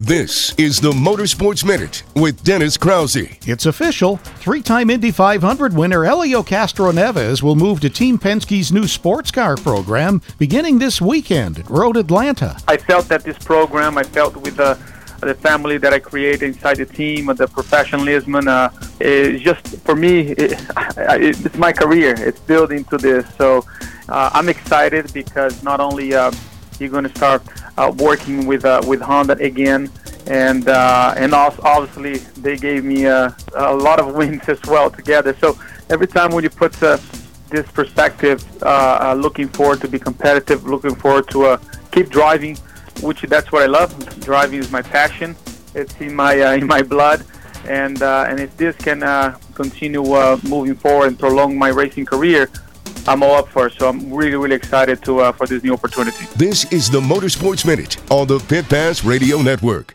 This is the Motorsports Minute with Dennis Krause. It's official. Three-time Indy 500 winner Helio Castroneves will move to Team Penske's new sports car program beginning this weekend at Road Atlanta. I felt that this program, I felt with the family that I created inside the team, the professionalism, is just, for me, it's my career. It's built into this. So I'm excited because not only you're going to start working with Honda again, and also obviously they gave me a lot of wins as well together. So every time when you put this perspective, looking forward to be competitive, looking forward to keep driving, which that's what I love. Driving is my passion. It's in my blood, and if this can continue moving forward and prolong my racing career, I'm all up for it. So I'm really, really excited for this new opportunity. This is the Motorsports Minute on the Pit Pass Radio Network.